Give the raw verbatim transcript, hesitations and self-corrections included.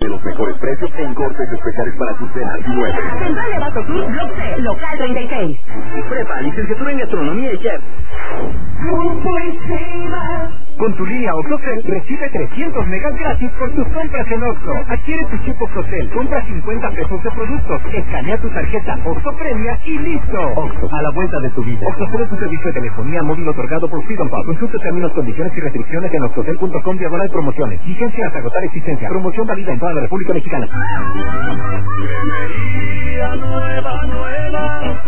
los mejores precios en cortes especiales para tus cenas y muebles. Central de Abasto Sur, Block C, local treinta y seis. Prepa, licenciatura en gastronomía y chef. Con tu línea OxoCell recibe trescientos megas gratis por tus compras en Oxxo. Adquiere tu chip OxoCell, compra cincuenta pesos de productos, escanea tu tarjeta Oxxo Premia y listo. Oxxo, a la vuelta de tu vida. OxoCell es un servicio de telefonía móvil otorgado por Freedom Pub. Consulta términos, condiciones y restricciones en oxocell punto com diagonal promociones. Vigencia hasta agotar existencia. Promoción válida en toda la República Mexicana. Nueva, nueva.